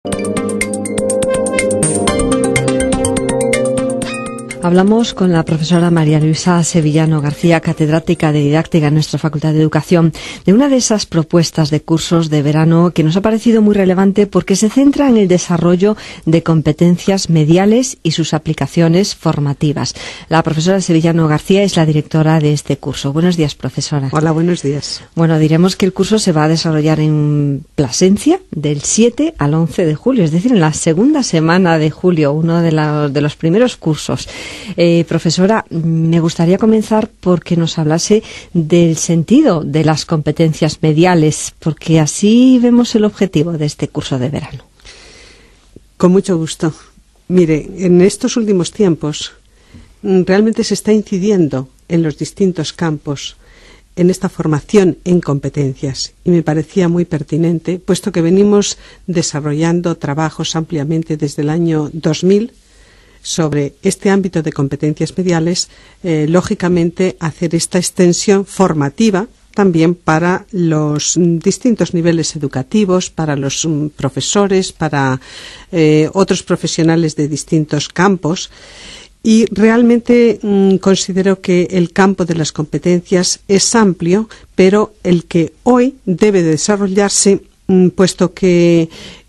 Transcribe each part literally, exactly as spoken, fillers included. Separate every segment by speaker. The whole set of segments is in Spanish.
Speaker 1: Hablamos con la profesora María Luisa Sevillano García, catedrática de Didáctica en nuestra Facultad de Educación, de una de esas propuestas de cursos de verano que nos ha parecido muy relevante porque se centra en el desarrollo de competencias mediales y sus aplicaciones formativas. La profesora Sevillano García es la directora de este curso. Buenos días, profesora.
Speaker 2: Hola, buenos días.
Speaker 1: Bueno, diremos que el curso se va a desarrollar en Plasencia del siete al once de julio, es decir, en la segunda semana de julio, uno de, la, de los primeros cursos. Eh, profesora, me gustaría comenzar porque nos hablase del sentido de las competencias mediales, porque así vemos el objetivo de este curso de verano.
Speaker 2: Con mucho gusto. Mire, en estos últimos tiempos realmente se está incidiendo en los distintos campos en esta formación en competencias y me parecía muy pertinente, puesto que venimos desarrollando trabajos ampliamente desde el año dos mil sobre este ámbito de competencias mediales, eh, lógicamente hacer esta extensión formativa también para los mm, distintos niveles educativos, para los mm, profesores, para eh, otros profesionales de distintos campos. Y realmente mmm, considero que el campo de las competencias es amplio, pero el que hoy debe de desarrollarse, mmm, puesto que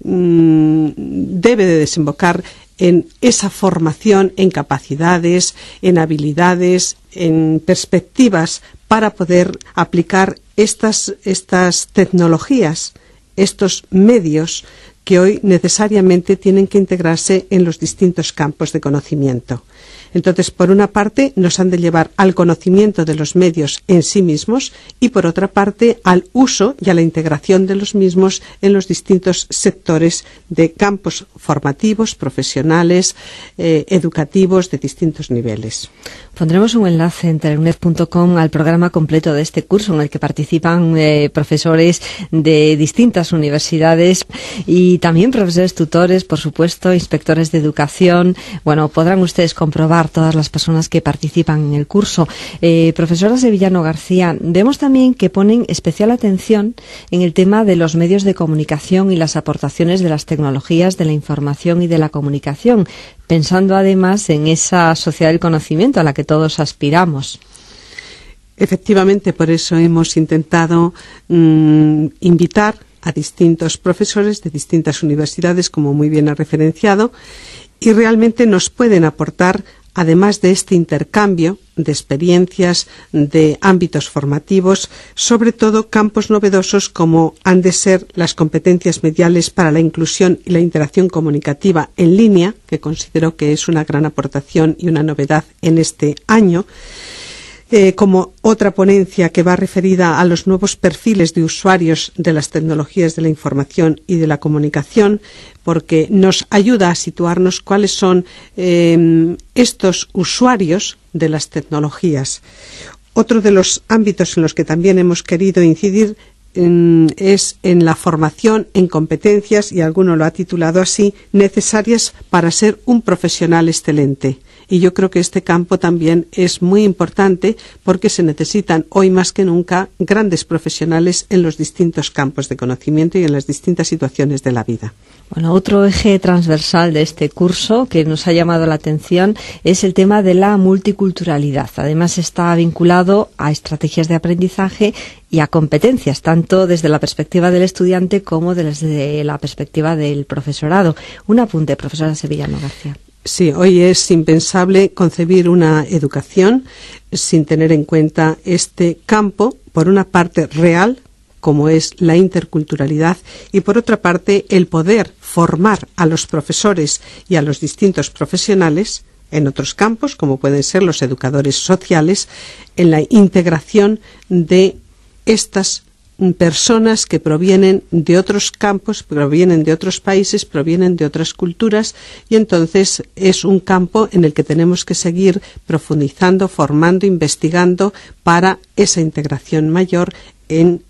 Speaker 2: mmm, debe de desembocar en esa formación en capacidades, en habilidades, en perspectivas para poder aplicar estas, estas tecnologías, estos medios que hoy necesariamente tienen que integrarse en los distintos campos de conocimiento. Entonces, por una parte, nos han de llevar al conocimiento de los medios en sí mismos y, por otra parte, al uso y a la integración de los mismos en los distintos sectores de campos formativos, profesionales, eh, educativos de distintos niveles.
Speaker 1: Pondremos un enlace en teleuned punto com al programa completo de este curso en el que participan eh, profesores de distintas universidades y también profesores tutores, por supuesto, inspectores de educación. Bueno, podrán ustedes comprobar todas las personas que participan en el curso. Eh, profesora Sevillano García, vemos también que ponen especial atención en el tema de los medios de comunicación y las aportaciones de las tecnologías de la información y de la comunicación, pensando además en esa sociedad del conocimiento a la que todos aspiramos.
Speaker 2: Efectivamente, por eso hemos intentado mmm, invitar a distintos profesores de distintas universidades, como muy bien ha referenciado, y realmente nos pueden aportar, además de este intercambio de experiencias, de ámbitos formativos, sobre todo campos novedosos como han de ser las competencias mediales para la inclusión y la interacción comunicativa en línea, que considero que es una gran aportación y una novedad en este año. Eh, como otra ponencia que va referida a los nuevos perfiles de usuarios de las tecnologías de la información y de la comunicación, porque nos ayuda a situarnos cuáles son eh, estos usuarios de las tecnologías. Otro de los ámbitos en los que también hemos querido incidir en, es en la formación en competencias, y alguno lo ha titulado así, necesarias para ser un profesional excelente. Y yo creo que este campo también es muy importante porque se necesitan hoy más que nunca grandes profesionales en los distintos campos de conocimiento y en las distintas situaciones de la vida.
Speaker 1: Bueno, otro eje transversal de este curso que nos ha llamado la atención es el tema de la multiculturalidad. Además está vinculado a estrategias de aprendizaje y a competencias, tanto desde la perspectiva del estudiante como desde la perspectiva del profesorado. Un apunte, profesora Sevillano García.
Speaker 2: Sí, hoy es impensable concebir una educación sin tener en cuenta este campo, por una parte real, como es la interculturalidad, y por otra parte el poder formar a los profesores y a los distintos profesionales en otros campos, como pueden ser los educadores sociales, en la integración de estas personas que provienen de otros campos, provienen de otros países, provienen de otras culturas, y entonces es un campo en el que tenemos que seguir profundizando, formando, investigando para esa integración mayor en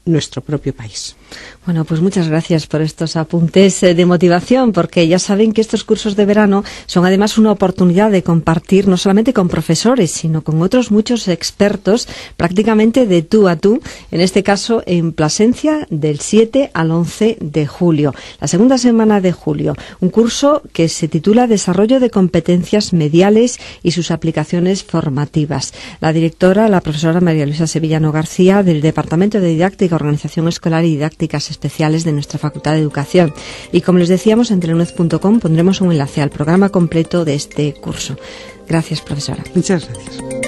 Speaker 2: nuestro propio país.
Speaker 1: Bueno, pues muchas gracias por estos apuntes de motivación, porque ya saben que estos cursos de verano son además una oportunidad de compartir no solamente con profesores, sino con otros muchos expertos, prácticamente de tú a tú, en este caso en Plasencia del siete al once de julio, la segunda semana de julio, un curso que se titula Desarrollo de competencias mediales y sus aplicaciones formativas. La directora, la profesora María Luisa Sevillano García, del Departamento de Didáctica, Organización Escolar y Didácticas Especiales de nuestra Facultad de Educación. Y como les decíamos, en telenuz punto com pondremos un enlace al programa completo de este curso. Gracias, profesora.
Speaker 2: Muchas gracias.